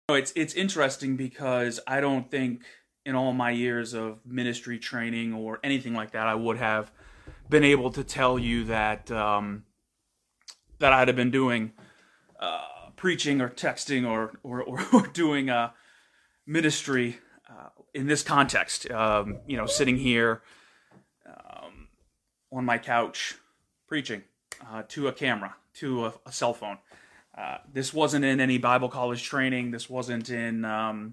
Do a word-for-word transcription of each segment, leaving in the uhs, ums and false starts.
It's it's interesting because I don't think in all my years of ministry training or anything like that I would have been able to tell you that um, that I'd have been doing uh, preaching or texting or or, or, or doing a ministry uh, in this context. Um, you know, sitting here um, on my couch preaching uh, to a camera, to a, a cell phone. Uh, this wasn't in any Bible college training. This wasn't in um,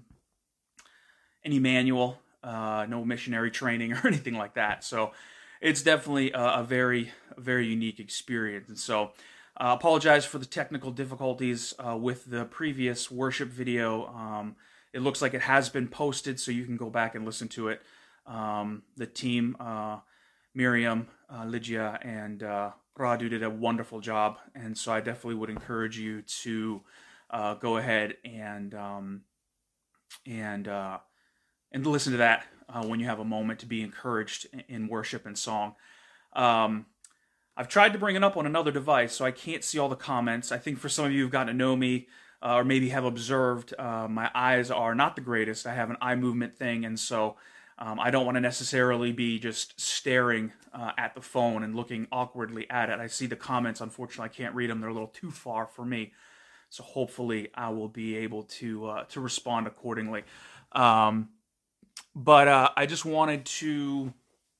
any manual, uh, no missionary training or anything like that. So it's definitely a, a very, a very unique experience. And so I uh, apologize for the technical difficulties uh, with the previous worship video. Um, it looks like it has been posted, so you can go back and listen to it. Um, the team, uh, Miriam, uh, Lygia, and uh, Radu did a wonderful job, and so I definitely would encourage you to uh, go ahead and um, and uh, and listen to that uh, when you have a moment to be encouraged in worship and song. Um, I've tried to bring it up on another device, so I can't see all the comments. I think for some of you who've gotten to know me uh, or maybe have observed, uh, my eyes are not the greatest. I have an eye movement thing, and so Um, I don't want to necessarily be just staring uh, at the phone and looking awkwardly at it. I see the comments. Unfortunately, I can't read them. They're a little too far for me. So hopefully I will be able to uh, to respond accordingly. Um, but uh, I just wanted to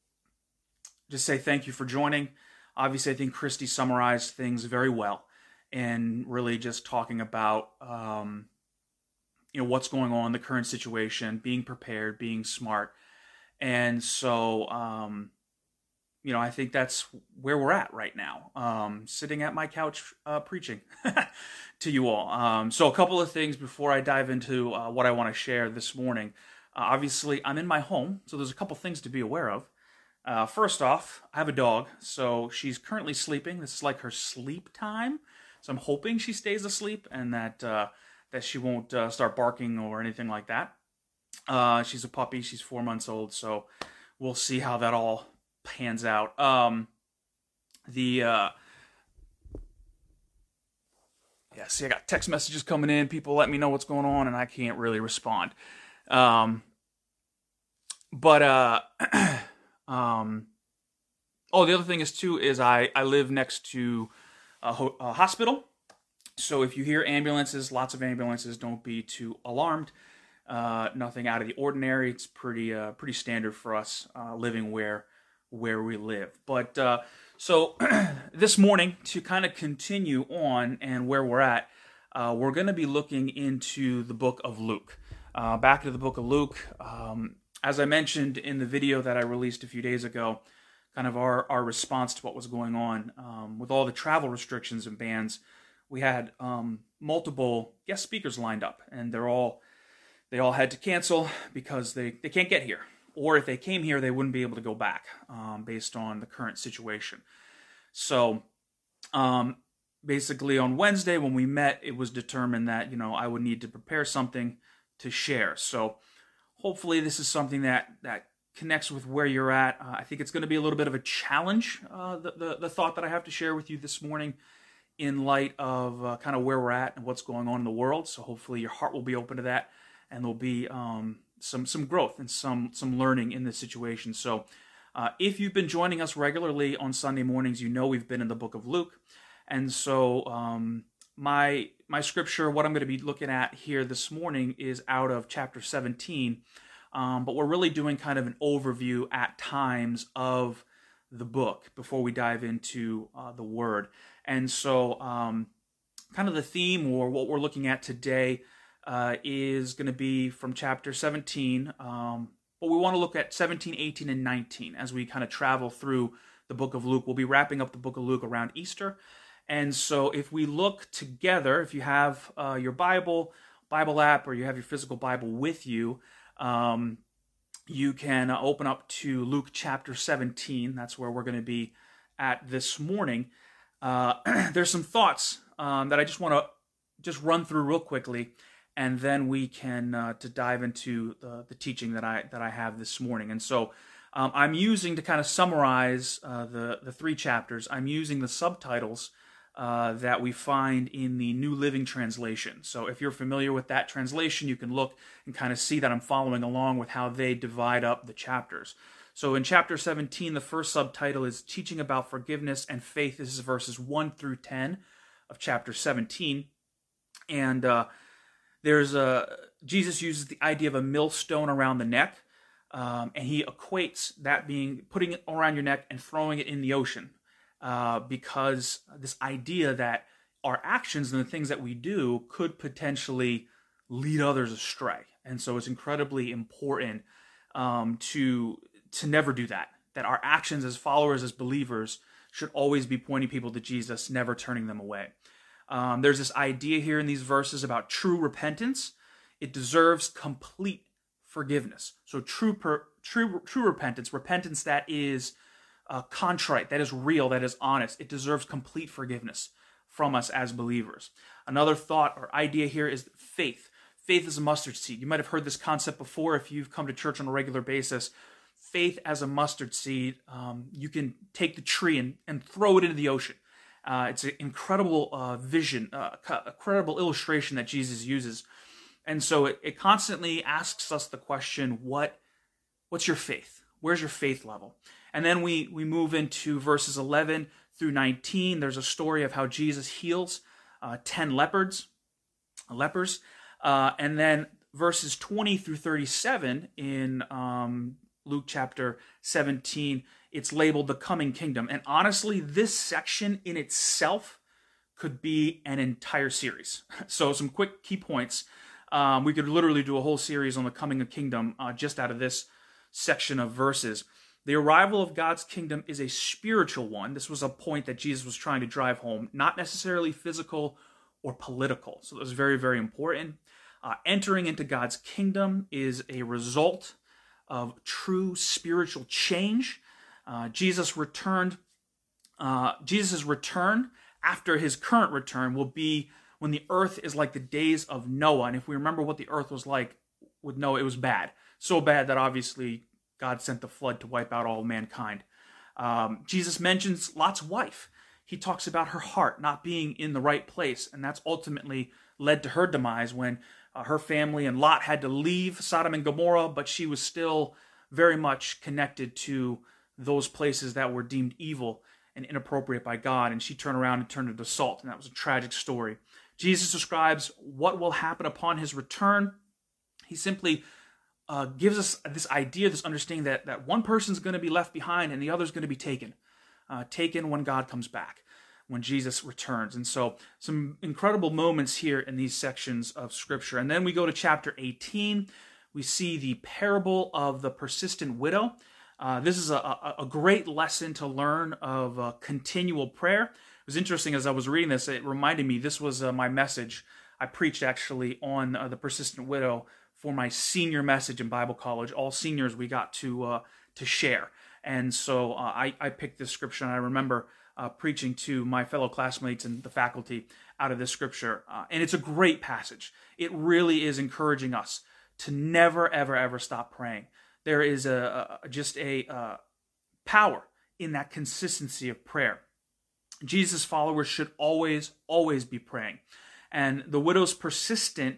just say thank you for joining. Obviously, I think Christy summarized things very well and really just talking about um, you know, what's going on, the current situation, being prepared, being smart. And so, um, you know, I think that's where we're at right now, um, sitting at my couch uh, preaching to you all. Um, so a couple of things before I dive into uh, what I want to share this morning. Uh, obviously, I'm in my home, so there's a couple things to be aware of. Uh, first off, I have a dog, so she's currently sleeping. This is like her sleep time, so I'm hoping she stays asleep and that uh, that she won't uh, start barking or anything like that. Uh, she's a puppy. She's four months old, so we'll see how that all pans out. Um, the uh, yeah, see, I got text messages coming in. People let me know what's going on, and I can't really respond. Um, but uh, um, oh, the other thing is too is I I live next to a, ho- a hospital, so if you hear ambulances, lots of ambulances, don't be too alarmed. Uh, nothing out of the ordinary. It's pretty uh, pretty standard for us uh, living where where we live. But uh, so this morning, to kind of continue on and where we're at, uh, we're going to be looking into the book of Luke. Uh, back to the book of Luke. Um, as I mentioned in the video that I released a few days ago, kind of our, our response to what was going on um, with all the travel restrictions and bans, we had um, multiple guest speakers lined up, and they're all They all had to cancel because they, they can't get here. Or if they came here, they wouldn't be able to go back um, based on the current situation. So um, basically on Wednesday when we met, it was determined that, you know, I would need to prepare something to share. So hopefully this is something that, that connects with where you're at. Uh, I think it's going to be a little bit of a challenge, uh, the, the, the thought that I have to share with you this morning in light of uh, kind of where we're at and what's going on in the world. So hopefully your heart will be open to that. And there'll be um, some some growth and some some learning in this situation. So uh, if you've been joining us regularly on Sunday mornings, you know we've been in the book of Luke. And so um, my my scripture, what I'm going to be looking at here this morning is out of chapter seventeen. Um, but we're really doing kind of an overview at times of the book before we dive into uh, the word. And so um, kind of the theme or what we're looking at today Uh, is going to be from chapter seventeen, um, but we want to look at seventeen, eighteen, and nineteen as we kind of travel through the book of Luke. We'll be wrapping up the book of Luke around Easter, and so if we look together, if you have uh, your Bible, Bible app, or you have your physical Bible with you, um, you can uh, open up to Luke chapter seventeen. That's where we're going to be at this morning. Uh, there's some thoughts um, that I just want to just run through real quickly, and then we can uh, to dive into the, the teaching that I that I have this morning. And so um, I'm using to kind of summarize uh, the the three chapters. I'm using the subtitles uh, that we find in the New Living Translation. So if you're familiar with that translation, you can look and kind of see that I'm following along with how they divide up the chapters. So in chapter seventeen, the first subtitle is Teaching About Forgiveness and Faith. This is verses one through ten of chapter seventeen. And uh, there's a, Jesus uses the idea of a millstone around the neck, um, and he equates that being putting it around your neck and throwing it in the ocean, uh, because this idea that our actions and the things that we do could potentially lead others astray. And so it's incredibly important um, to to never do that, that our actions as followers, as believers, should always be pointing people to Jesus, never turning them away. Um, there's this idea here in these verses about true repentance. It deserves complete forgiveness. So true, per, true, true repentance, repentance that is uh, contrite, that is real, that is honest, it deserves complete forgiveness from us as believers. Another thought or idea here is faith. Faith is a mustard seed. You might have heard this concept before if you've come to church on a regular basis. Faith as a mustard seed, um, you can take the tree and, and throw it into the ocean. Uh, it's an incredible uh, vision, uh, a incredible illustration that Jesus uses. And so it, it constantly asks us the question, what, what's your faith? Where's your faith level? And then we, we move into verses eleven through nineteen. There's a story of how Jesus heals uh, ten leopards, lepers. Uh, and then verses twenty through thirty-seven in um, Luke chapter seventeen, it's labeled the coming kingdom. And honestly, this section in itself could be an entire series. So some quick key points. Um, we could literally do a whole series on the coming of kingdom uh, just out of this section of verses. The arrival of God's kingdom is a spiritual one. This was a point that Jesus was trying to drive home, not necessarily physical or political. So that was very, very important. Uh, entering into God's kingdom is a result of true spiritual change. Uh, Jesus returned. Uh, Jesus' return after his current return will be when the earth is like the days of Noah. And if we remember what the earth was like with Noah, it was bad. So bad that obviously God sent the flood to wipe out all mankind. Um, Jesus mentions Lot's wife. He talks about her heart not being in the right place, and that's ultimately led to her demise when Uh, her family and Lot had to leave Sodom and Gomorrah, but she was still very much connected to those places that were deemed evil and inappropriate by God, and she turned around and turned into salt, and that was a tragic story. Jesus describes what will happen upon his return. He simply uh, gives us this idea, this understanding that, that one person's going to be left behind and the other's going to be taken, uh, taken when God comes back, when Jesus returns. And so some incredible moments here in these sections of Scripture. And then we go to chapter eighteen. We see the parable of the persistent widow. Uh, this is a, a, a great lesson to learn of uh, continual prayer. It was interesting as I was reading this, it reminded me, this was uh, my message. I preached actually on uh, the persistent widow for my senior message in Bible college. All seniors we got to uh, to share. And so uh, I, I picked this scripture, and I remember Uh, preaching to my fellow classmates and the faculty out of this scripture. Uh, and it's a great passage. It really is encouraging us to never, ever, ever stop praying. There is a, a just a uh, power in that consistency of prayer. Jesus' followers should always, always be praying. And the widow's persistent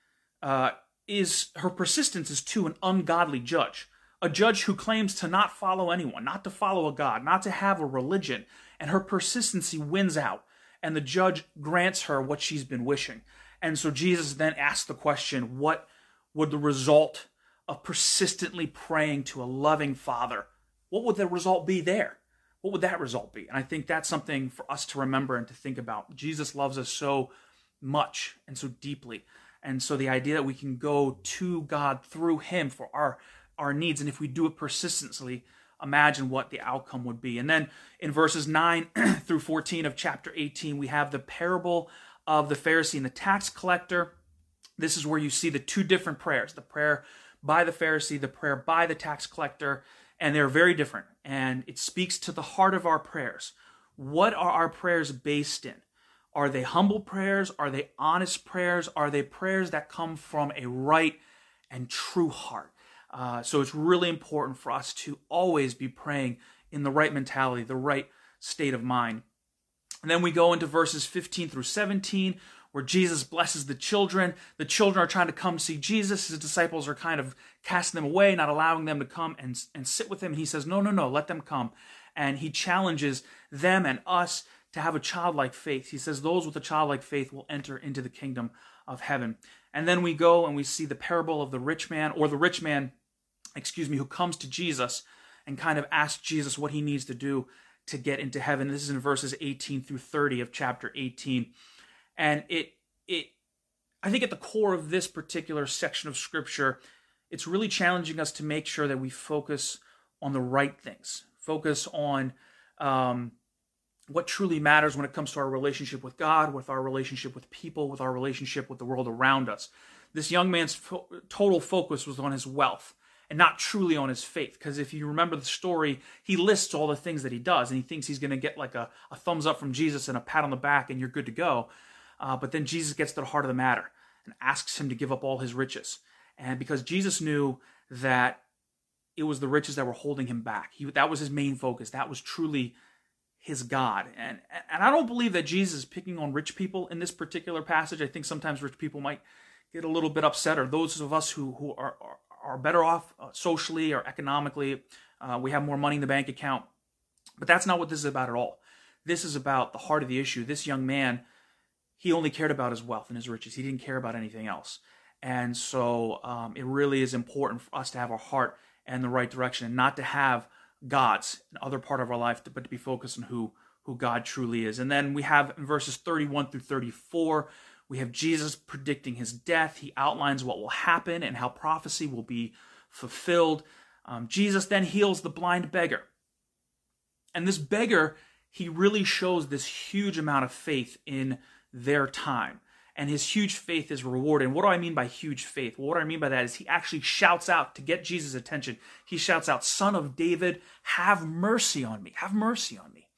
uh, is, her persistence is to an ungodly judge. A judge who claims to not follow anyone, not to follow a God, not to have a religion, and her persistency wins out, and the judge grants her what she's been wishing. And so Jesus then asks the question, what would the result of persistently praying to a loving Father, what would the result be there? What would that result be? And I think that's something for us to remember and to think about. Jesus loves us so much and so deeply. And so the idea that we can go to God through him for our our needs, and if we do it persistently, imagine what the outcome would be. And then in verses nine through fourteen of chapter eighteen, we have the parable of the Pharisee and the tax collector. This is where you see the two different prayers, the prayer by the Pharisee, the prayer by the tax collector, and they're very different. And it speaks to the heart of our prayers. What are our prayers based in? Are they humble prayers? Are they honest prayers? Are they prayers that come from a right and true heart? Uh, so it's really important for us to always be praying in the right mentality, the right state of mind. And then we go into verses fifteen through seventeen, where Jesus blesses the children. The children are trying to come see Jesus. His disciples are kind of casting them away, not allowing them to come and, and sit with him. And he says, no, no, no, let them come. And he challenges them and us to have a childlike faith. He says those with a childlike faith will enter into the kingdom of heaven. And then we go and we see the parable of the rich man, or the rich man, excuse me, who comes to Jesus and kind of asks Jesus what he needs to do to get into heaven. This is in verses eighteen through thirty of chapter eighteen. And it, it, I think at the core of this particular section of Scripture, it's really challenging us to make sure that we focus on the right things, focus on um, what truly matters when it comes to our relationship with God, with our relationship with people, with our relationship with the world around us. This young man's fo- total focus was on his wealth and not truly on his faith. Because if you remember the story, he lists all the things that he does, and he thinks he's going to get like a, a thumbs up from Jesus and a pat on the back, and you're good to go. Uh, but then Jesus gets to the heart of the matter and asks him to give up all his riches. And because Jesus knew that it was the riches that were holding him back, he, that was his main focus. That was truly his God. And, and I don't believe that Jesus is picking on rich people in this particular passage. I think sometimes rich people might get a little bit upset, or those of us who, who are, are, are better off uh, socially or economically. Uh, we have more money in the bank account. But that's not what this is about at all. This is about the heart of the issue. This young man, he only cared about his wealth and his riches. He didn't care about anything else. And so um, it really is important for us to have our heart in the right direction and not to have gods in other part of our life, but to be focused on who, who God truly is. And then we have in verses thirty-one through thirty-four, we have Jesus predicting his death. He outlines what will happen and how prophecy will be fulfilled. Um, Jesus then heals the blind beggar. And this beggar, he really shows this huge amount of faith in their time. And his huge faith is rewarded. And what do I mean by huge faith? Well, what I mean by that is he actually shouts out to get Jesus' attention. He shouts out, "Son of David, have mercy on me. Have mercy on me."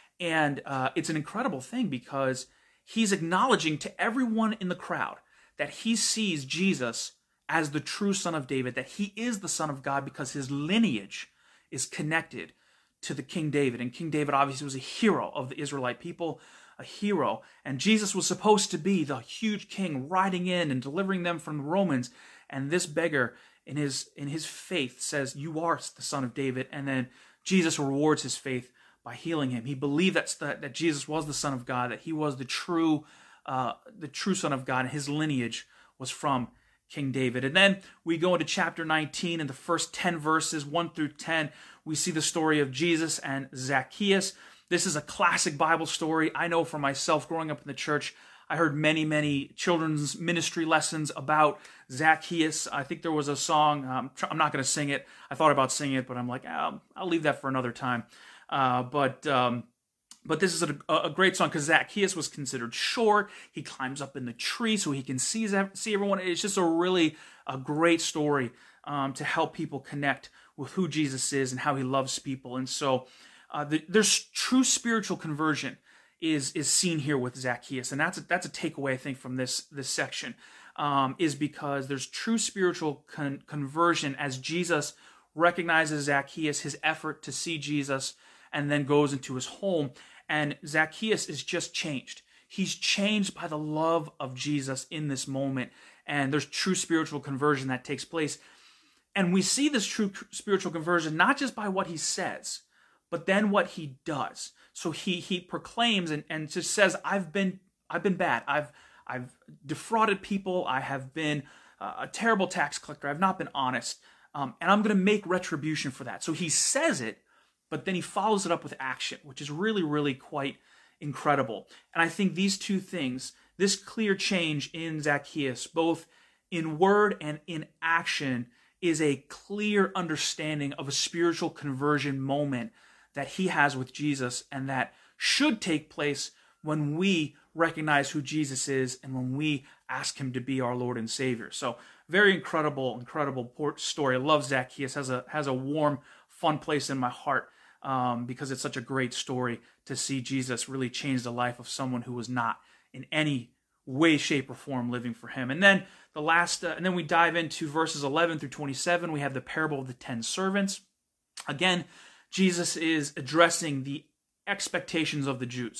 And uh, it's an incredible thing because he's acknowledging to everyone in the crowd that he sees Jesus as the true Son of David, that he is the Son of God because his lineage is connected to the King David. And King David obviously was a hero of the Israelite people, a hero, and Jesus was supposed to be the huge king riding in and delivering them from the Romans. And this beggar in his in his faith says, "You are the Son of David." And then Jesus rewards his faith by healing him. He believed that that Jesus was the Son of God, that he was the true uh, the true Son of God, and his lineage was from King David. And then we go into chapter nineteen, and the first ten verses, one through ten, we see the story of Jesus and Zacchaeus. This is a classic Bible story. I know for myself, growing up in the church, I heard many, many children's ministry lessons about Zacchaeus. I think there was a song. Um, I'm not going to sing it. I thought about singing it, but I'm like, oh, I'll leave that for another time. Uh, but um, but this is a, a great song because Zacchaeus was considered short. He climbs up in the tree so he can see, see everyone. It's just a really a great story um, to help people connect with who Jesus is and how he loves people. And so Uh, the, there's true spiritual conversion is is seen here with Zacchaeus, and that's a, that's a takeaway I think from this this section, um, is because there's true spiritual con- conversion as Jesus recognizes Zacchaeus, his effort to see Jesus, and then goes into his home, and Zacchaeus is just changed. He's changed by the love of Jesus in this moment, and there's true spiritual conversion that takes place, and we see this true spiritual conversion not just by what he says, but then what he does. So he he proclaims and, and just says, I've been I've been bad. I've I've defrauded people. I have been a terrible tax collector. I've not been honest. Um, and I'm going to make retribution for that. So he says it, but then he follows it up with action, which is really, really quite incredible. And I think these two things, this clear change in Zacchaeus, both in word and in action, is a clear understanding of a spiritual conversion moment that he has with Jesus, and that should take place when we recognize who Jesus is and when we ask him to be our Lord and Savior. So very incredible, incredible story. I love Zacchaeus. Has a has a warm, fun place in my heart um, because it's such a great story to see Jesus really change the life of someone who was not in any way, shape, or form living for him. And then the last, uh, and then we dive into verses eleven through twenty-seven. We have the parable of the ten servants. Again, Jesus is addressing the expectations of the Jews.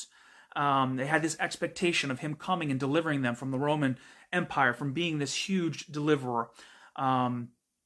Um, they had this expectation of him coming and delivering them from the Roman Empire, from being this huge deliverer. Um,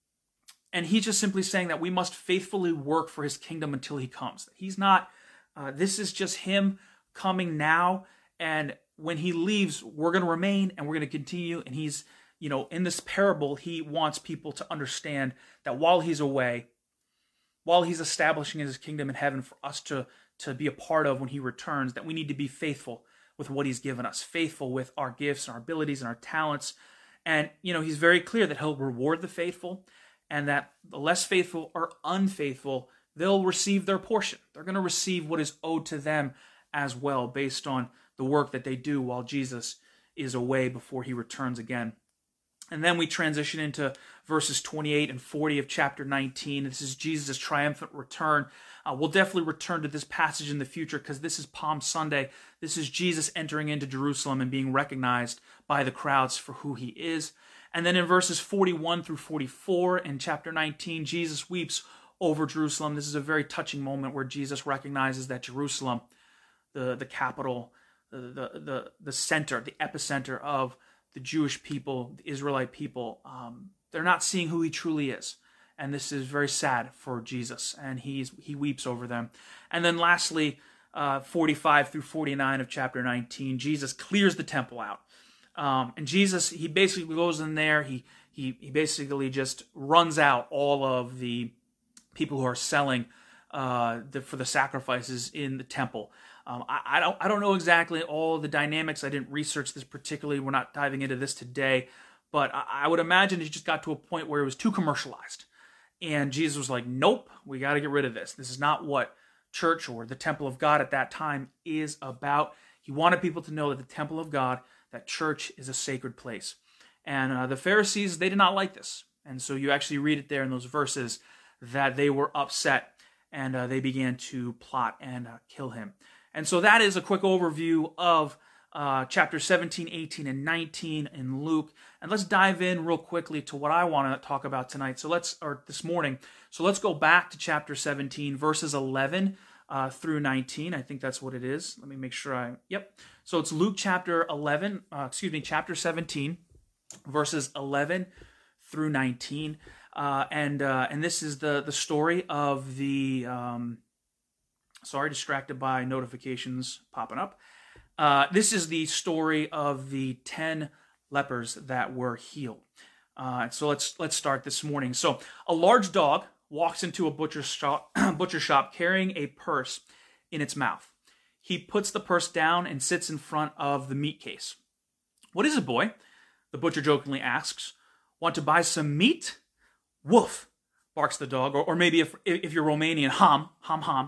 and he's just simply saying that we must faithfully work for his kingdom until he comes. He's not, uh, this is just him coming now, and when he leaves, we're going to remain and we're going to continue. And he's, you know, in this parable, he wants people to understand that while he's away, while he's establishing his kingdom in heaven for us to, to be a part of when he returns, that we need to be faithful with what he's given us, faithful with our gifts and our abilities and our talents. And, you know, he's very clear that he'll reward the faithful, and that the less faithful or unfaithful, they'll receive their portion. They're going to receive what is owed to them as well, based on the work that they do while Jesus is away before he returns again. And then we transition into verses twenty-eight and forty of chapter nineteen. This is Jesus' triumphant return. Uh, we'll definitely return to this passage in the future because this is Palm Sunday. This is Jesus entering into Jerusalem and being recognized by the crowds for who he is. And then in verses forty-one through forty-four in chapter nineteen, Jesus weeps over Jerusalem. This is a very touching moment where Jesus recognizes that Jerusalem, the, the capital, the, the, the, the center, the epicenter of the Jewish people, the Israelite people, um, they're not seeing who he truly is. And this is very sad for Jesus, and he's, he weeps over them. And then lastly, uh, forty-five through forty-nine of chapter nineteen, Jesus clears the temple out. Um, and Jesus, he basically goes in there, he, he, he basically just runs out all of the people who are selling uh, the, for the sacrifices in the temple. Um, I, I don't I don't know exactly all the dynamics. I didn't research this particularly. We're not diving into this today. But I, I would imagine it just got to a point where it was too commercialized. And Jesus was like, nope, we got to get rid of this. This is not what church or the temple of God at that time is about. He wanted people to know that the temple of God, that church is a sacred place. And uh, the Pharisees, they did not like this. And so you actually read it there in those verses that they were upset and uh, they began to plot and uh, kill him. And so that is a quick overview of uh, chapter seventeen, eighteen, and nineteen in Luke. And let's dive in real quickly to what I want to talk about tonight. So let's, or this morning. So let's go back to chapter seventeen, verses eleven uh, through nineteen. I think that's what it is. Let me make sure I, yep. So it's Luke chapter eleven, uh, excuse me, chapter seventeen, verses eleven through nineteen. Uh, and uh, and this is the, the story of the... Um, Sorry, distracted by notifications popping up. Uh, this is the story of the ten lepers that were healed. Uh, so let's let's start this morning. So a large dog walks into a butcher shop, butcher shop carrying a purse in its mouth. He puts the purse down and sits in front of the meat case. "What is it, boy?" the butcher jokingly asks. "Want to buy some meat?" "Woof," barks the dog. Or, or maybe if if you're Romanian, ham, ham, ham.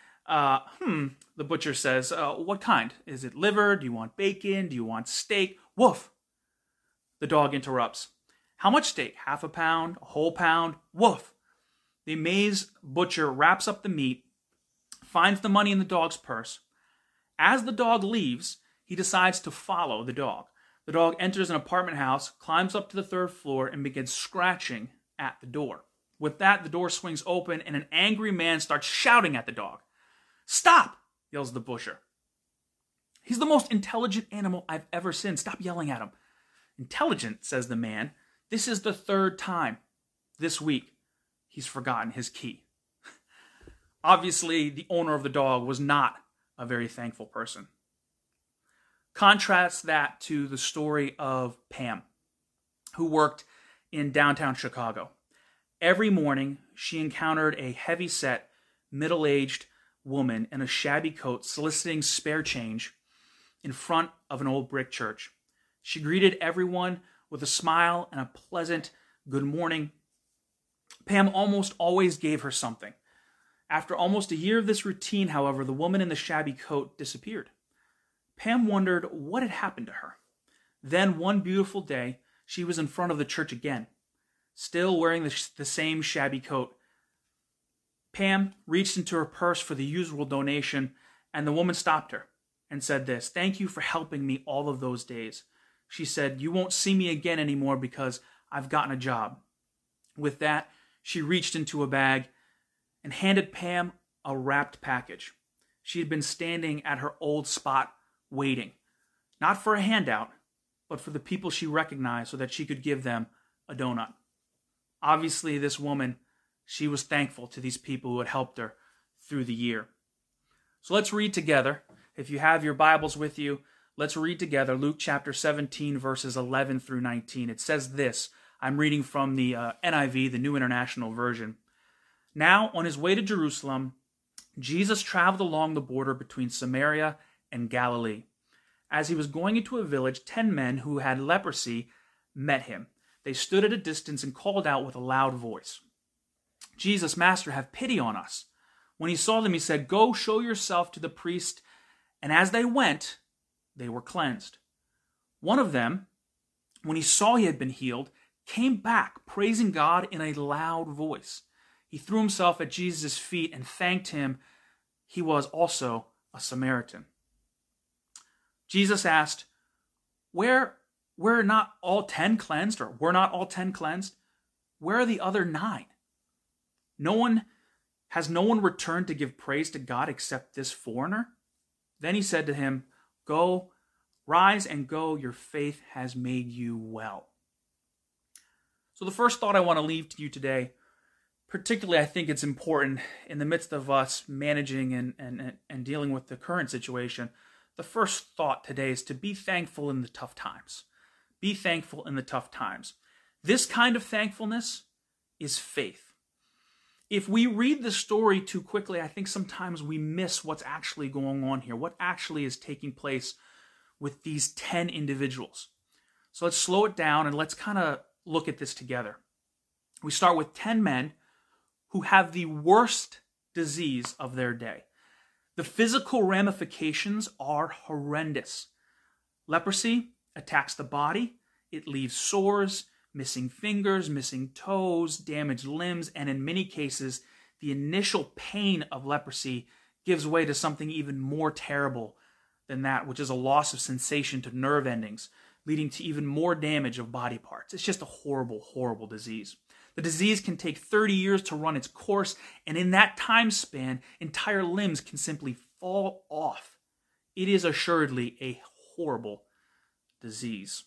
Uh, hmm, the butcher says, uh, "What kind? Is it liver? Do you want bacon? Do you want steak?" "Woof." The dog interrupts. "How much steak? Half a pound? A whole pound?" "Woof." The amazed butcher wraps up the meat, finds the money in the dog's purse. As the dog leaves, he decides to follow the dog. The dog enters an apartment house, climbs up to the third floor, and begins scratching at the door. With that, the door swings open, and an angry man starts shouting at the dog. "Stop!" yells the butcher. "He's the most intelligent animal I've ever seen. Stop yelling at him." "Intelligent," says the man. "This is the third time this week he's forgotten his key." Obviously, the owner of the dog was not a very thankful person. Contrast that to the story of Pam, who worked in downtown Chicago. Every morning, she encountered a heavy-set, middle-aged woman in a shabby coat soliciting spare change in front of an old brick church. She greeted everyone with a smile and a pleasant good morning. Pam almost always gave her something. After almost a year of this routine, however, the woman in the shabby coat disappeared. Pam wondered what had happened to her. Then one beautiful day, she was in front of the church again, still wearing the, the same shabby coat. Pam reached into her purse for the usual donation, and the woman stopped her and said this: "Thank you for helping me all of those days." She said, "You won't see me again anymore because I've gotten a job." With that, she reached into a bag and handed Pam a wrapped package. She had been standing at her old spot waiting, not for a handout, but for the people she recognized so that she could give them a donut. Obviously, this woman, she was thankful to these people who had helped her through the year. So let's read together. If you have your Bibles with you, let's read together Luke chapter seventeen, verses eleven through nineteen. It says this. I'm reading from the uh, N I V, the New International Version. Now, on his way to Jerusalem, Jesus traveled along the border between Samaria and Galilee. As he was going into a village, ten men who had leprosy met him. They stood at a distance and called out with a loud voice, "Jesus, Master, have pity on us." When he saw them, he said, "Go show yourself to the priest." And as they went, they were cleansed. One of them, when he saw he had been healed, came back, praising God in a loud voice. He threw himself at Jesus' feet and thanked him. He was also a Samaritan. Jesus asked, Where were not all ten cleansed, or were not all ten cleansed? Where are the other nine? No one, has no one returned to give praise to God except this foreigner? Then he said to him, Go, rise and go, your faith has made you well. So the first thought I want to leave to you today, particularly I think it's important in the midst of us managing and, and, and dealing with the current situation, the first thought today is to be thankful in the tough times. Be thankful in the tough times. This kind of thankfulness is faith. If we read the story too quickly, I think sometimes we miss what's actually going on here, what actually is taking place with these ten individuals. So let's slow it down and let's kind of look at this together. We start with ten men who have the worst disease of their day. The physical ramifications are horrendous. Leprosy attacks the body. It leaves sores, missing fingers, missing toes, damaged limbs, and in many cases, the initial pain of leprosy gives way to something even more terrible than that, which is a loss of sensation to nerve endings, leading to even more damage of body parts. It's just a horrible, horrible disease. The disease can take thirty years to run its course, and in that time span, entire limbs can simply fall off. It is assuredly a horrible disease.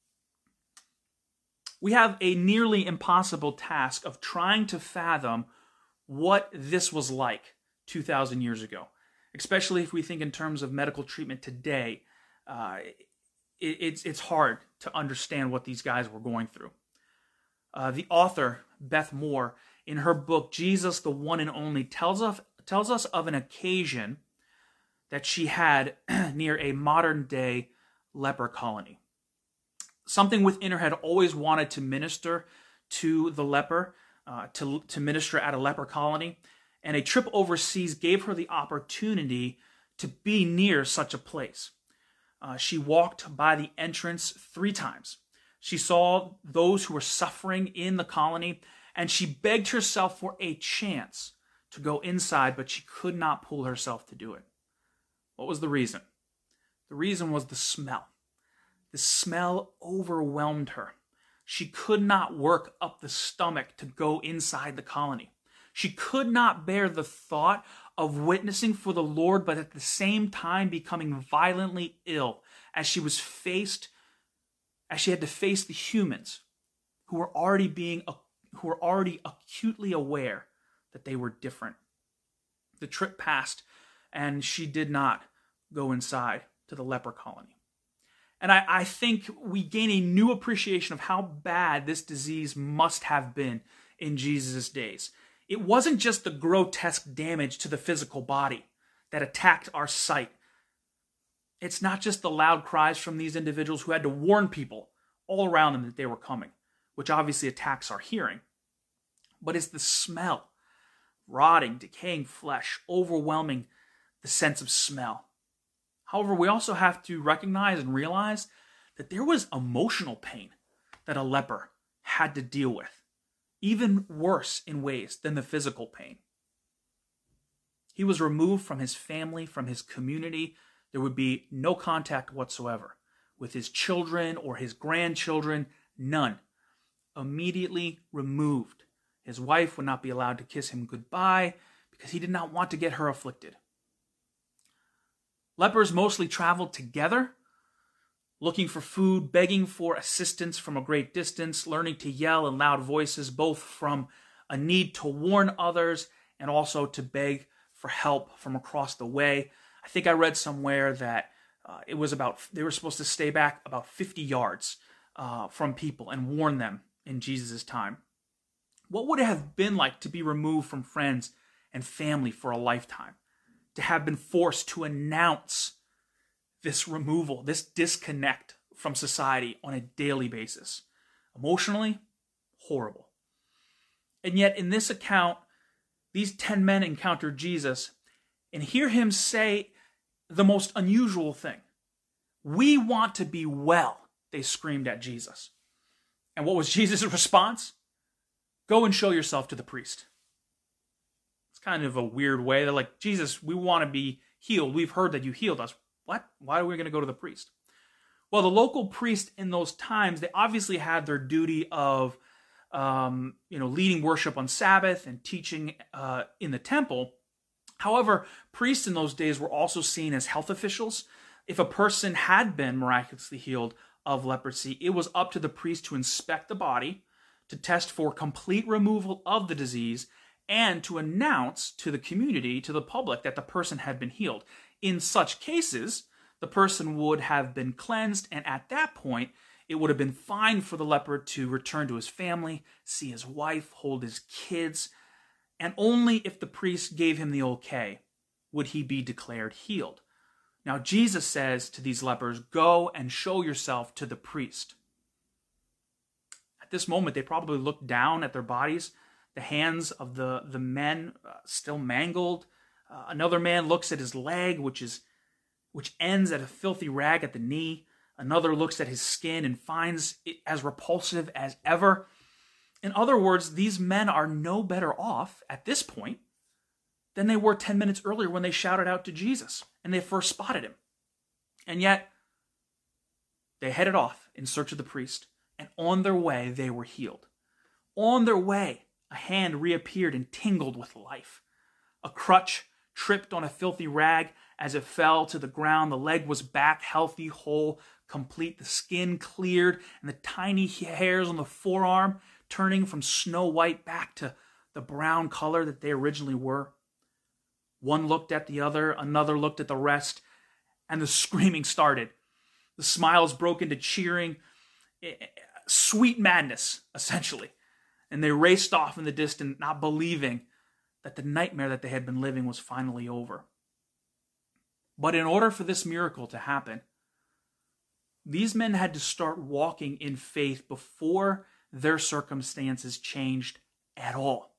We have a nearly impossible task of trying to fathom what this was like two thousand years ago, especially if we think in terms of medical treatment today. Uh, it, it's, it's hard to understand what these guys were going through. Uh, the author, Beth Moore, in her book, Jesus, the One and Only, tells us, tells us of an occasion that she had near a modern-day leper colony. Something within her had always wanted to minister to the leper, uh, to, to minister at a leper colony, and a trip overseas gave her the opportunity to be near such a place. Uh, she walked by the entrance three times. She saw those who were suffering in the colony, and she begged herself for a chance to go inside, but she could not pull herself to do it. What was the reason? The reason was the smell. The smell overwhelmed her. She could not work up the stomach to go inside the colony. She could not bear the thought of witnessing for the Lord, but at the same time becoming violently ill as she was faced, as she had to face the humans who were already being, who were already acutely aware that they were different. The trip passed, and she did not go inside to the leper colony. And I, I think we gain a new appreciation of how bad this disease must have been in Jesus' days. It wasn't just the grotesque damage to the physical body that attacked our sight. It's not just the loud cries from these individuals who had to warn people all around them that they were coming, which obviously attacks our hearing. But it's the smell, rotting, decaying flesh, overwhelming the sense of smell. However, we also have to recognize and realize that there was emotional pain that a leper had to deal with, even worse in ways than the physical pain. He was removed from his family, from his community. There would be no contact whatsoever with his children or his grandchildren, none. Immediately removed. His wife would not be allowed to kiss him goodbye because he did not want to get her afflicted. Lepers mostly traveled together, looking for food, begging for assistance from a great distance, learning to yell in loud voices, both from a need to warn others and also to beg for help from across the way. I think I read somewhere that uh, it was about, they were supposed to stay back about fifty yards uh, from people and warn them in Jesus' time. What would it have been like to be removed from friends and family for a lifetime? To have been forced to announce this removal, this disconnect from society on a daily basis. Emotionally, horrible. And yet in this account, these ten men encounter Jesus and hear him say the most unusual thing. "We want to be well," they screamed at Jesus. And what was Jesus' response? "Go and show yourself to the priest." It's kind of a weird way. They're like, "Jesus, we want to be healed. We've heard that you healed us." What? Why are we going to go to the priest? Well, the local priest in those times, they obviously had their duty of um, you know, leading worship on Sabbath and teaching uh, in the temple. However, priests in those days were also seen as health officials. If a person had been miraculously healed of leprosy, it was up to the priest to inspect the body, to test for complete removal of the disease, and to announce to the community, to the public, that the person had been healed. In such cases, the person would have been cleansed, and at that point, it would have been fine for the leper to return to his family, see his wife, hold his kids, and only if the priest gave him the okay would he be declared healed. Now, Jesus says to these lepers, "Go and show yourself to the priest." At this moment, they probably looked down at their bodies, the hands of the, the men uh, still mangled. Uh, another man looks at his leg, which is which ends at a filthy rag at the knee. Another looks at his skin and finds it as repulsive as ever. In other words, these men are no better off at this point than they were ten minutes earlier when they shouted out to Jesus and they first spotted him. And yet, they headed off in search of the priest, and on their way, they were healed. On their way, a hand reappeared and tingled with life. A crutch tripped on a filthy rag as it fell to the ground. The leg was back, healthy, whole, complete. The skin cleared, and the tiny hairs on the forearm turning from snow white back to the brown color that they originally were. One looked at the other, another looked at the rest, and the screaming started. The smiles broke into cheering, sweet madness, essentially. And they raced off in the distance, not believing that the nightmare that they had been living was finally over. But in order for this miracle to happen, these men had to start walking in faith before their circumstances changed at all.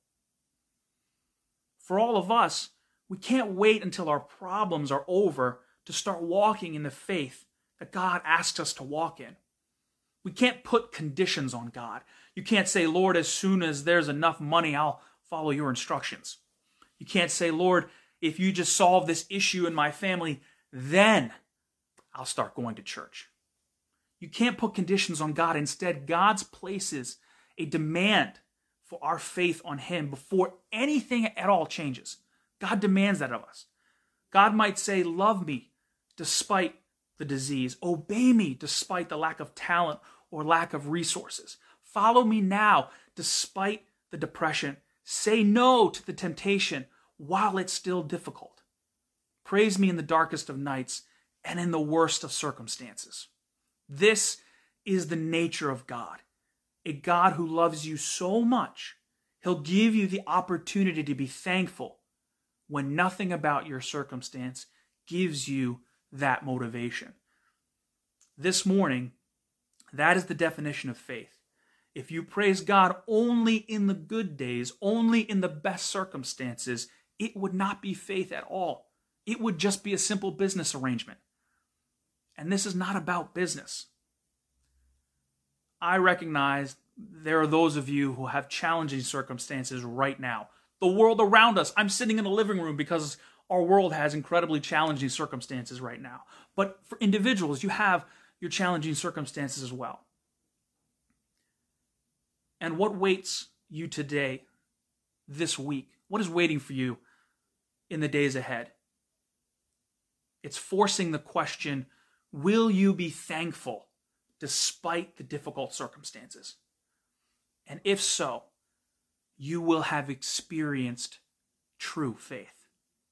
For all of us, we can't wait until our problems are over to start walking in the faith that God asks us to walk in. We can't put conditions on God. You can't say, "Lord, as soon as there's enough money, I'll follow your instructions." You can't say, "Lord, if you just solve this issue in my family, then I'll start going to church." You can't put conditions on God. Instead, God places a demand for our faith on him before anything at all changes. God demands that of us. God might say, "Love me despite the disease. Obey me despite the lack of talent or lack of resources. Follow me now despite the depression. Say no to the temptation while it's still difficult. Praise me in the darkest of nights and in the worst of circumstances." This is the nature of God. A God who loves you so much, he'll give you the opportunity to be thankful when nothing about your circumstance gives you that motivation. This morning, that is the definition of faith. If you praise God only in the good days, only in the best circumstances, it would not be faith at all. It would just be a simple business arrangement. And this is not about business. I recognize there are those of you who have challenging circumstances right now. The world around us, I'm sitting in a living room because our world has incredibly challenging circumstances right now. But for individuals, you have your challenging circumstances as well. And what waits you today, this week? What is waiting for you in the days ahead? It's forcing the question, will you be thankful despite the difficult circumstances? And if so, you will have experienced true faith.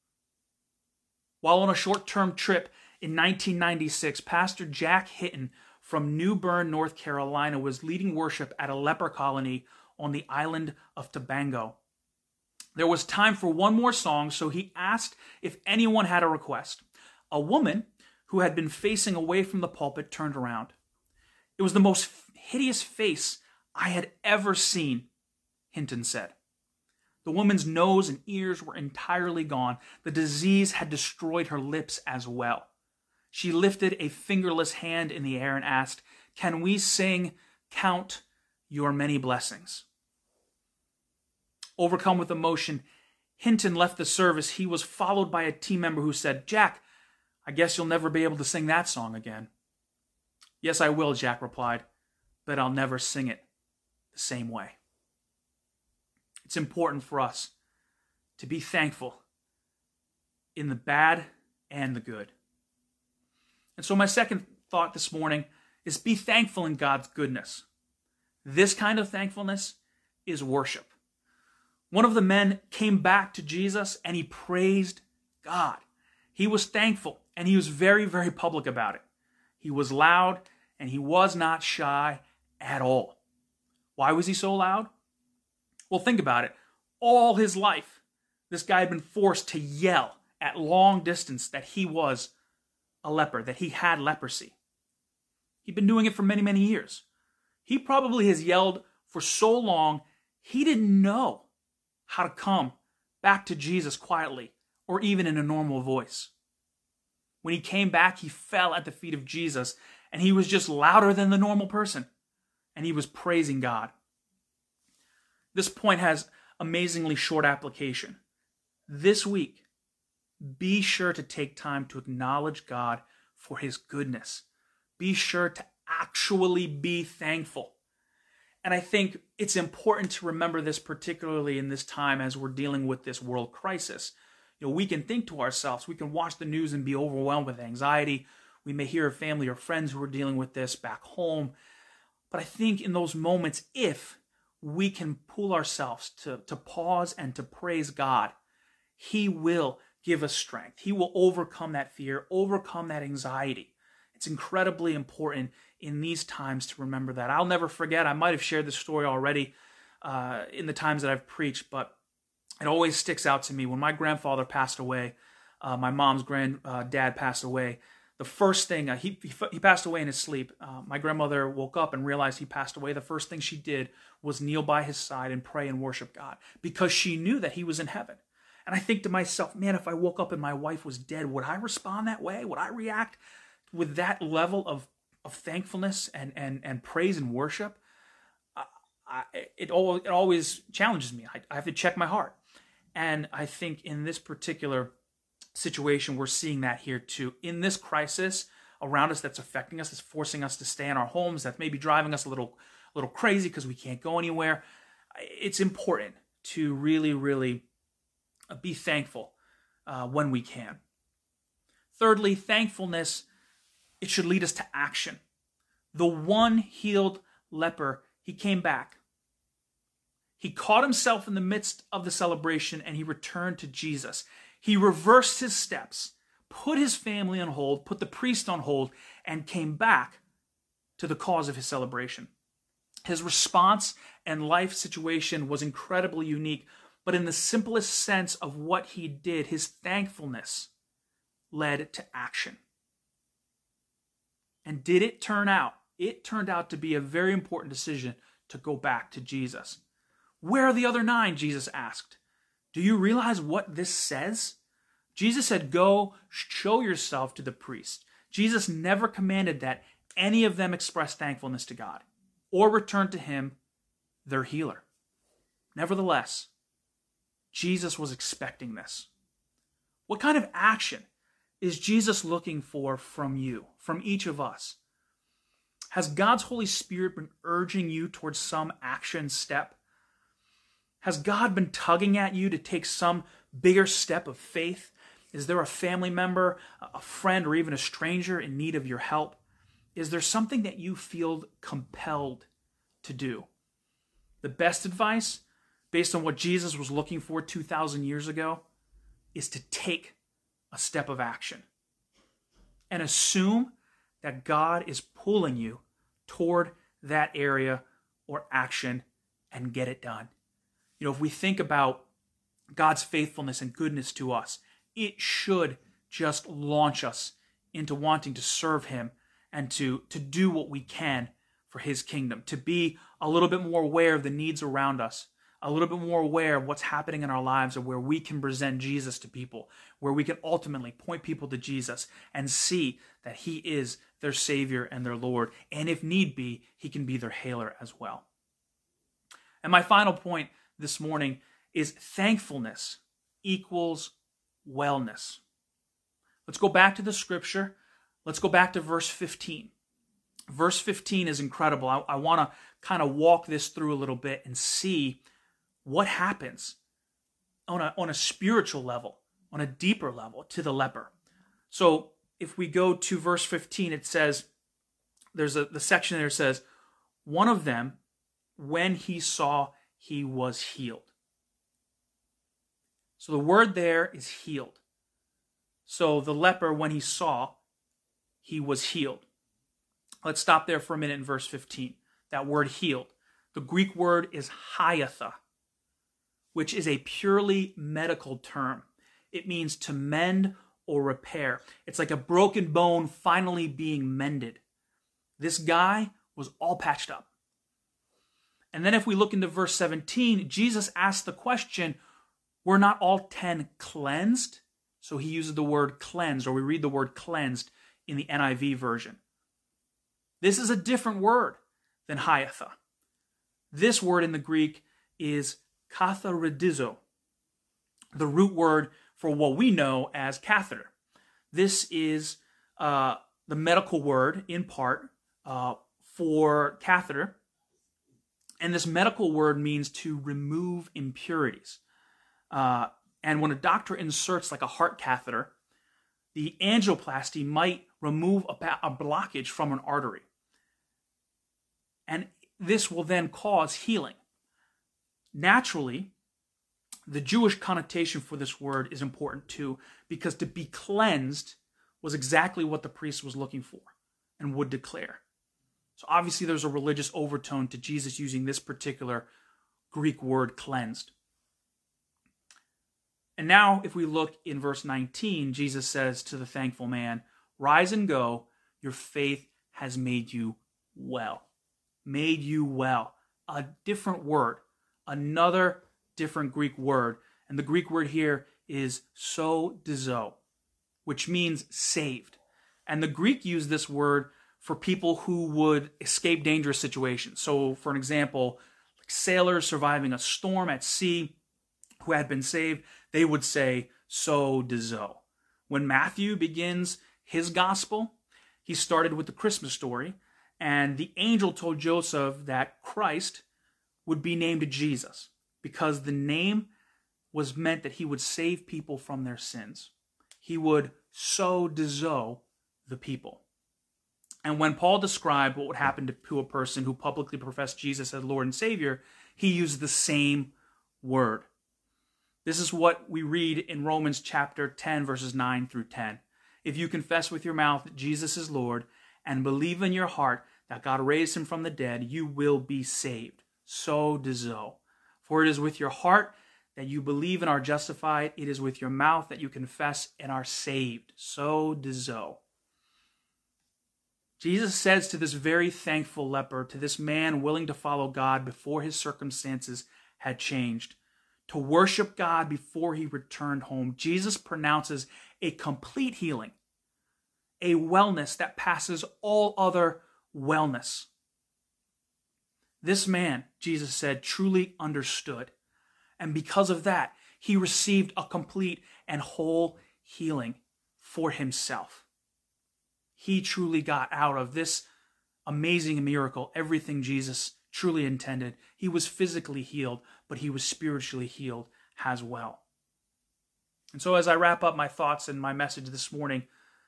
While on a short-term trip in nineteen ninety-six, Pastor Jack Hitton from New Bern, North Carolina, was leading worship at a leper colony on the island of Tobago. There was time for one more song, so he asked if anyone had a request. A woman who had been facing away from the pulpit turned around. It was the most hideous face I had ever seen, Hinton said. The woman's nose and ears were entirely gone. The disease had destroyed her lips as well. She lifted a fingerless hand in the air and asked, "Can we sing, 'Count Your Many Blessings'?" Overcome with emotion, Hinton left the service. He was followed by a team member who said, "Jack, I guess you'll never be able to sing that song again." "Yes, I will," Jack replied, "but I'll never sing it the same way." It's important for us to be thankful in the bad and the good. And so my second thought this morning is be thankful in God's goodness. This kind of thankfulness is worship. One of the men came back to Jesus and he praised God. He was thankful and he was very, very public about it. He was loud and he was not shy at all. Why was he so loud? Well, think about it. All his life, this guy had been forced to yell at long distance that he was a leper, that he had leprosy. He'd been doing it for many, many years. He probably has yelled for so long, he didn't know how to come back to Jesus quietly or even in a normal voice. When he came back, he fell at the feet of Jesus and he was just louder than the normal person and he was praising God. This point has amazingly short application. This week, be sure to take time to acknowledge God for his goodness. Be sure to actually be thankful. And I think it's important to remember this, particularly in this time as we're dealing with this world crisis. You know, we can think to ourselves, we can watch the news and be overwhelmed with anxiety. We may hear of family or friends who are dealing with this back home. But I think in those moments, if we can pull ourselves to, to pause and to praise God, he will give us strength. He will overcome that fear, overcome that anxiety. It's incredibly important in these times to remember that. I'll never forget, I might have shared this story already uh, in the times that I've preached, but it always sticks out to me. When my grandfather passed away, uh, my mom's granddad uh, passed away, the first thing, uh, he, he he passed away in his sleep. Uh, my grandmother woke up and realized he passed away. The first thing she did was kneel by his side and pray and worship God because she knew that he was in heaven. And I think to myself, man, if I woke up and my wife was dead, would I respond that way? Would I react with that level of, of thankfulness and, and, and praise and worship? I, I, it, all, it always challenges me. I, I have to check my heart. And I think in this particular situation, we're seeing that here too. In this crisis around us that's affecting us, that's forcing us to stay in our homes, that's maybe driving us a little, a little crazy because we can't go anywhere. It's important to really, really be thankful uh, when we can. Thirdly, thankfulness, it should lead us to action. The one healed leper, he came back. He caught himself in the midst of the celebration and he returned to Jesus. He reversed his steps, put his family on hold, put the priest on hold, and came back to the cause of his celebration. His response and life situation was incredibly unique, but in the simplest sense of what he did, his thankfulness led to action. And did it turn out? It turned out to be a very important decision to go back to Jesus. Where are the other nine? Jesus asked. Do you realize what this says? Jesus said, go show yourself to the priest. Jesus never commanded that any of them express thankfulness to God or return to him, their healer. Nevertheless, Jesus was expecting this. What kind of action is Jesus looking for from you, from each of us? Has God's Holy Spirit been urging you towards some action step? Has God been tugging at you to take some bigger step of faith? Is there a family member, a friend, or even a stranger in need of your help? Is there something that you feel compelled to do? The best advice, based on what Jesus was looking for two thousand years ago, is to take a step of action and assume that God is pulling you toward that area or action and get it done. You know, if we think about God's faithfulness and goodness to us, it should just launch us into wanting to serve him and to, to do what we can for his kingdom, to be a little bit more aware of the needs around us, a little bit more aware of what's happening in our lives and where we can present Jesus to people, where we can ultimately point people to Jesus and see that he is their Savior and their Lord. And if need be, he can be their hailer as well. And my final point this morning is thankfulness equals wellness. Let's go back to the scripture. Let's go back to verse fifteen. Verse fifteen is incredible. I, I want to kind of walk this through a little bit and see what happens on a, on a spiritual level, on a deeper level to the leper. So if we go to verse fifteen, it says, there's a the section there says, one of them, when he saw, he was healed. So the word there is healed. So the leper, when he saw, he was healed. Let's stop there for a minute in verse fifteen. That word healed. The Greek word is hyatha, which is a purely medical term. It means to mend or repair. It's like a broken bone finally being mended. This guy was all patched up. And then if we look into verse seventeen, Jesus asked the question, were not all ten cleansed? So he uses the word cleansed, or we read the word cleansed in the N I V version. This is a different word than hyatha. This word in the Greek is kathartizo, the root word for what we know as catheter. This is uh, the medical word, in part, uh, for catheter. And this medical word means to remove impurities. Uh, and when a doctor inserts like a heart catheter, the angioplasty might remove a, a blockage from an artery. And this will then cause healing. Naturally, the Jewish connotation for this word is important too, because to be cleansed was exactly what the priest was looking for and would declare. So obviously there's a religious overtone to Jesus using this particular Greek word, cleansed. And now if we look in verse nineteen, Jesus says to the thankful man, rise and go, your faith has made you well. Made you well. A different word, another different Greek word. And the Greek word here is sozo, which means saved. And the Greek used this word for people who would escape dangerous situations. So for an example, like sailors surviving a storm at sea who had been saved, they would say sozo. When Matthew begins his gospel, he started with the Christmas story, and the angel told Joseph that Christ would be named Jesus because the name was meant that he would save people from their sins. He would sozo the people. And when Paul described what would happen to a person who publicly professed Jesus as Lord and Savior, he used the same word. This is what we read in Romans chapter ten, verses nine through ten. If you confess with your mouth that Jesus is Lord and believe in your heart that God raised him from the dead, you will be saved. Sozo. For it is with your heart that you believe and are justified. It is with your mouth that you confess and are saved. Sozo. Jesus says to this very thankful leper, to this man willing to follow God before his circumstances had changed, to worship God before he returned home, Jesus pronounces a complete healing, a wellness that passes all other wellness. This man, Jesus said, truly understood. And because of that, he received a complete and whole healing for himself. He truly got out of this amazing miracle everything Jesus truly intended. He was physically healed, but he was spiritually healed as well. And so as I wrap up my thoughts and my message this morning,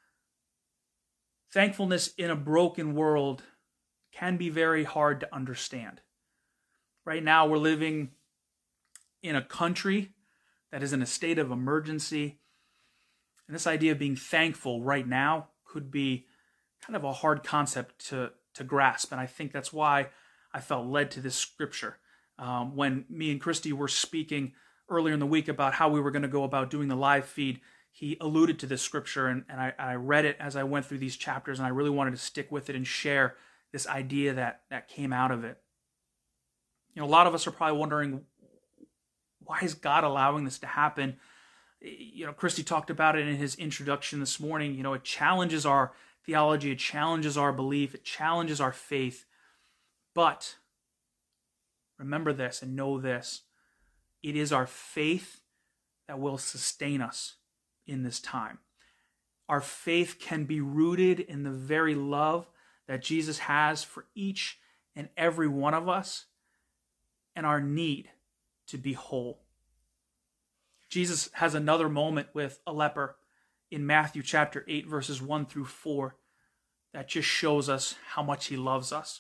thankfulness in a broken world can be very hard to understand. Right now we're living in a country that is in a state of emergency. And this idea of being thankful right now could be kind of a hard concept to, to grasp. And I think that's why I felt led to this scripture. Um, when me and Christy were speaking earlier in the week about how we were going to go about doing the live feed, he alluded to this scripture, and, and I, I read it as I went through these chapters, and I really wanted to stick with it and share this idea that, that came out of it. You know, a lot of us are probably wondering, why is God allowing this to happen? You know, Christy talked about it in his introduction this morning. You know, it challenges our theology, it challenges our belief, it challenges our faith. But remember this and know this. It is our faith that will sustain us in this time. Our faith can be rooted in the very love that Jesus has for each and every one of us and our need to be whole. Jesus has another moment with a leper in Matthew chapter eight, verses one through four, that just shows us how much he loves us.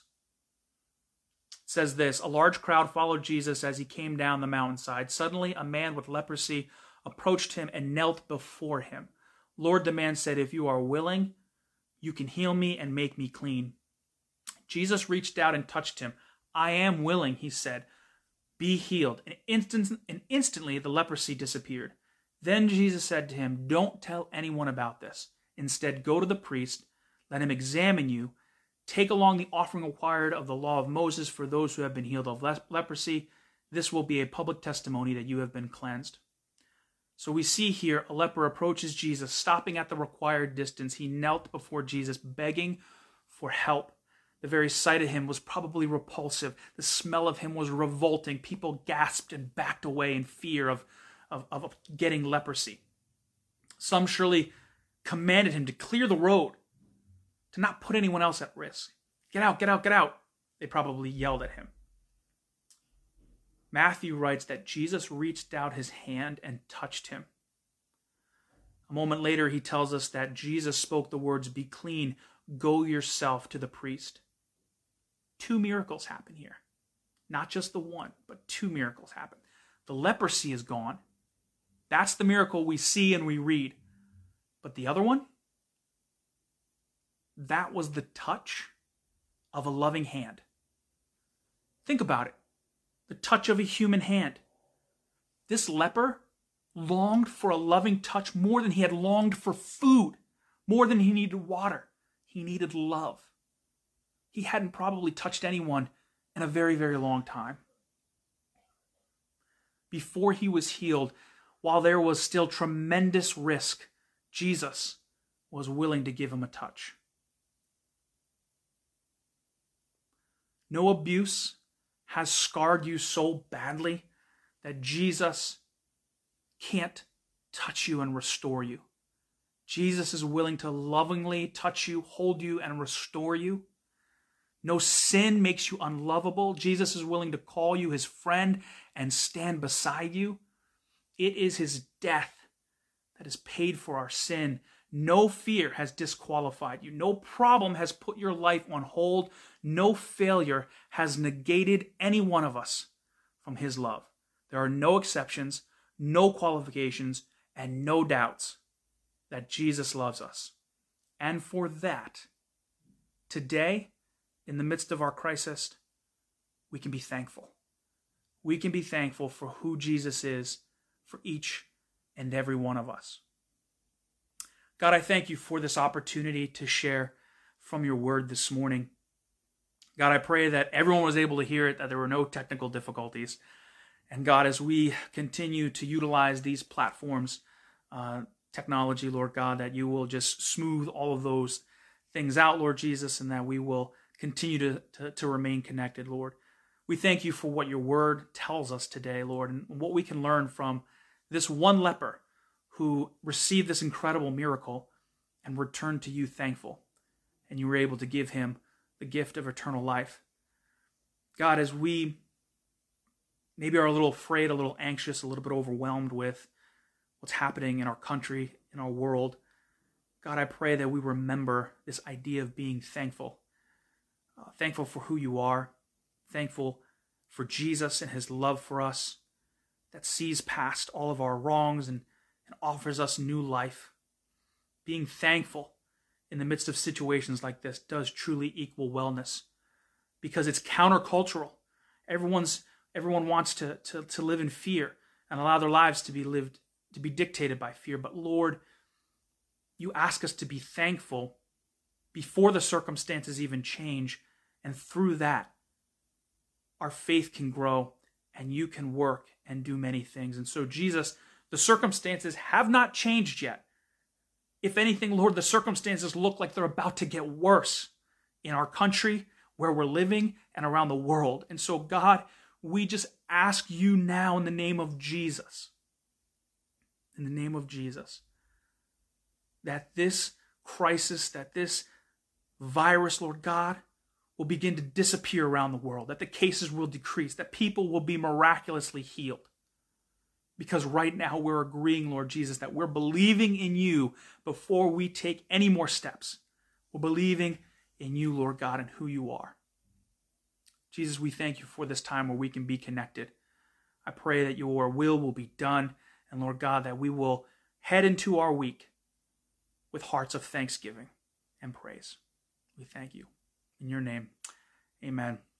It says this: a large crowd followed Jesus as he came down the mountainside. Suddenly, a man with leprosy approached him and knelt before him. Lord, the man said, if you are willing, you can heal me and make me clean. Jesus reached out and touched him. I am willing, he said. Be healed. And, instant, and instantly the leprosy disappeared. Then Jesus said to him, don't tell anyone about this. Instead, go to the priest, let him examine you, take along the offering required of the law of Moses for those who have been healed of leprosy. This will be a public testimony that you have been cleansed. So we see here a leper approaches Jesus, stopping at the required distance. He knelt before Jesus, begging for help. The very sight of him was probably repulsive. The smell of him was revolting. People gasped and backed away in fear of, of, of getting leprosy. Some surely commanded him to clear the road, to not put anyone else at risk. Get out, get out, get out. They probably yelled at him. Matthew writes that Jesus reached out his hand and touched him. A moment later, he tells us that Jesus spoke the words, be clean, go yourself to the priest. Two miracles happen here. Not just the one, but two miracles happen. The leprosy is gone. That's the miracle we see and we read. But the other one? That was the touch of a loving hand. Think about it. The touch of a human hand. This leper longed for a loving touch more than he had longed for food, more than he needed water. He needed love. He hadn't probably touched anyone in a very, very long time. Before he was healed, while there was still tremendous risk, Jesus was willing to give him a touch. No abuse has scarred you so badly that Jesus can't touch you and restore you. Jesus is willing to lovingly touch you, hold you, and restore you. No sin makes you unlovable. Jesus is willing to call you his friend and stand beside you. It is his death that has paid for our sin. No fear has disqualified you. No problem has put your life on hold. No failure has negated any one of us from his love. There are no exceptions, no qualifications, and no doubts that Jesus loves us. And for that, today, in the midst of our crisis, we can be thankful. We can be thankful for who Jesus is for each and every one of us. God, I thank you for this opportunity to share from your word this morning. God, I pray that everyone was able to hear it, that there were no technical difficulties. And God, as we continue to utilize these platforms, uh, technology, Lord God, that you will just smooth all of those things out, Lord Jesus, and that we will continue to, to, to remain connected, Lord. We thank you for what your word tells us today, Lord, and what we can learn from this one leper who received this incredible miracle and returned to you thankful. And you were able to give him the gift of eternal life. God, as we maybe are a little afraid, a little anxious, a little bit overwhelmed with what's happening in our country, in our world. God, I pray that we remember this idea of being thankful. Uh, thankful for who you are. Thankful for Jesus and his love for us that sees past all of our wrongs and, and offers us new life. Being thankful in the midst of situations like this does truly equal wellness, because it's countercultural. Everyone's everyone wants to, to, to live in fear and allow their lives to be lived, to be dictated by fear. But Lord, you ask us to be thankful before the circumstances even change, and through that, our faith can grow and you can work and do many things. And so, Jesus, the circumstances have not changed yet. If anything, Lord, the circumstances look like they're about to get worse in our country, where we're living, and around the world. And so, God, we just ask you now in the name of Jesus, in the name of Jesus, that this crisis, that this virus, Lord God, will begin to disappear around the world, that the cases will decrease, that people will be miraculously healed. Because right now we're agreeing, Lord Jesus, that we're believing in you before we take any more steps. We're believing in you, Lord God, and who you are. Jesus, we thank you for this time where we can be connected. I pray that your will will be done, and Lord God, that we will head into our week with hearts of thanksgiving and praise. We thank you. In your name, amen.